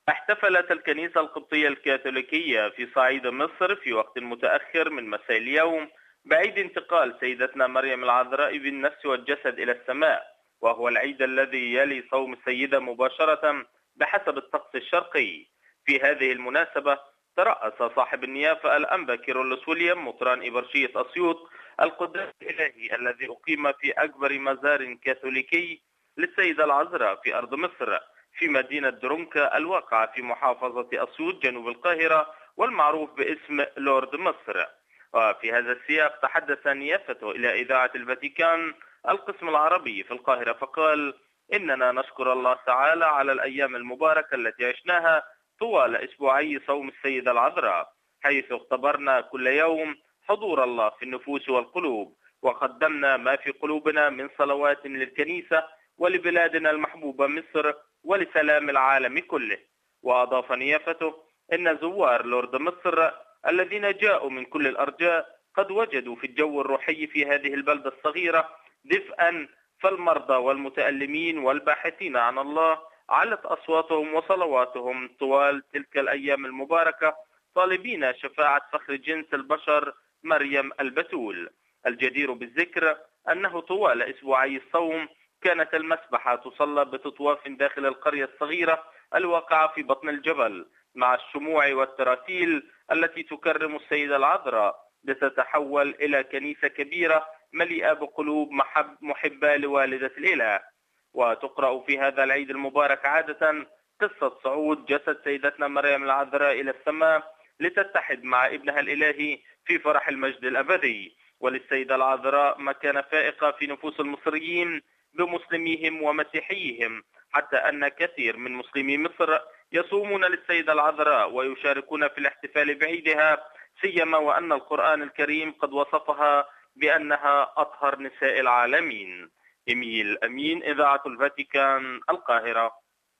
احتفلت الكنيسة القبطية الكاثوليكية في صعيد مصر في وقت متأخر من مساء اليوم بعيد انتقال سيدتنا مريم العذراء بالنفس والجسد إلى السماء، وهو العيد الذي يلي صوم السيدة مباشرة بحسب الطقس الشرقي. في هذه المناسبة ترأس صاحب النيافة الأنبا كيرلس ويليام مطران إبرشية أسيوط القداس الإلهي الذي أقيم في أكبر مزار كاثوليكي للسيدة العذراء في أرض مصر في مدينة درونكا الواقعة في محافظة أسيوط جنوب القاهرة والمعروف باسم لورد مصر. وفي هذا السياق تحدث نيافته إلى إذاعة الفاتيكان القسم العربي في القاهرة فقال: إننا نشكر الله تعالى على الأيام المباركة التي عشناها طوال أسبوعي صوم السيدة العذراء، حيث اختبرنا كل يوم حضور الله في النفوس والقلوب، وقدمنا ما في قلوبنا من صلوات للكنيسة ولبلادنا المحبوبة مصر ولسلام العالم كله. وأضاف نيافته إن زوار لورد مصر الذين جاءوا من كل الأرجاء قد وجدوا في الجو الروحي في هذه البلدة الصغيرة دفئا، فالمرضى والمتألمين والباحثين عن الله علت أصواتهم وصلواتهم طوال تلك الأيام المباركة طالبين شفاعة فخر جنس البشر مريم البتول. الجدير بالذكر أنه طوال أسبوعي الصوم كانت المسبحة تصلى بتطواف داخل القرية الصغيرة الواقعة في بطن الجبل مع الشموع والتراتيل التي تكرم السيدة العذراء، لتتحول إلى كنيسة كبيرة مليئة بقلوب محبة لوالدة الإله. وتقرأ في هذا العيد المبارك عادة قصة صعود جسد سيدتنا مريم العذراء إلى السماء لتتحد مع ابنها الإلهي في فرح المجد الأبدي. وللسيدة العذراء مكانة فائقة في نفوس المصريين بمسلميهم ومسيحيهم، حتى أن كثير من مسلمي مصر يصومون للسيدة العذراء ويشاركون في الاحتفال بعيدها، سيما وأن القرآن الكريم قد وصفها بأنها أطهر نساء العالمين. إميل أمين، إذاعة الفاتيكان، القاهرة.